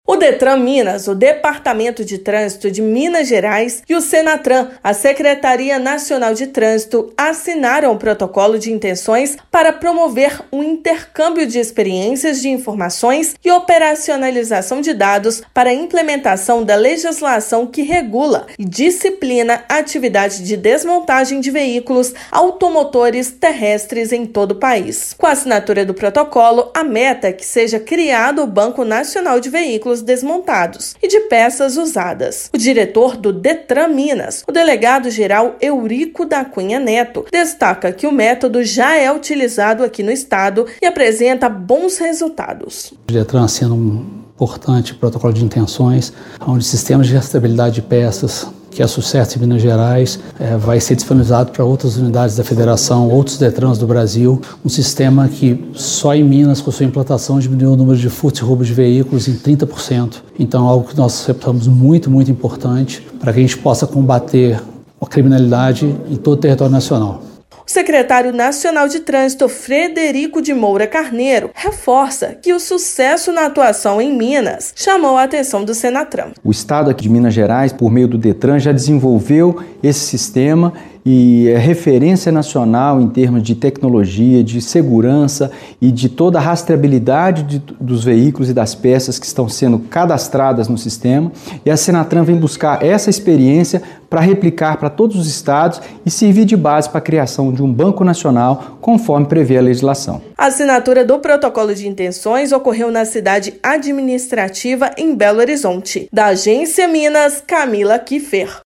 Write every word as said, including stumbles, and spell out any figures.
O Detran Minas, o Departamento de Trânsito de Minas Gerais e o Senatran, a Secretaria Nacional de Trânsito, assinaram o protocolo de intenções para promover um intercâmbio de experiências de informações e operacionalização de dados para a implementação da legislação que regula e disciplina a atividade de desmontagem de veículos automotores terrestres em todo o país. Com a assinatura do protocolo, a meta é que seja criado o Banco Nacional de Veículos desmontados e de peças usadas. O diretor do Detran Minas, o delegado-geral Eurico da Cunha Neto, destaca que o método já é utilizado aqui no estado e apresenta bons resultados. O Detran assina um importante protocolo de intenções, onde sistemas de rastreabilidade de peças, que é sucesso em Minas Gerais, é, vai ser disponibilizado para outras unidades da Federação, outros Detrans do Brasil, um sistema que só em Minas, com sua implantação, diminuiu o número de furtos e roubos de veículos em trinta por cento. Então, algo que nós reputamos muito, muito importante para que a gente possa combater a criminalidade em todo o território nacional. O secretário nacional de Trânsito, Frederico de Moura Carneiro, reforça que o sucesso na atuação em Minas chamou a atenção do Senatran. O estado aqui de Minas Gerais, por meio do Detran, já desenvolveu esse sistema e é referência nacional em termos de tecnologia, de segurança e de toda a rastreabilidade de, dos veículos e das peças que estão sendo cadastradas no sistema. E a Senatran vem buscar essa experiência para replicar para todos os estados e servir de base para a criação de um banco nacional, conforme prevê a legislação. A assinatura do protocolo de intenções ocorreu na cidade administrativa em Belo Horizonte. Da Agência Minas, Camila Kiffer.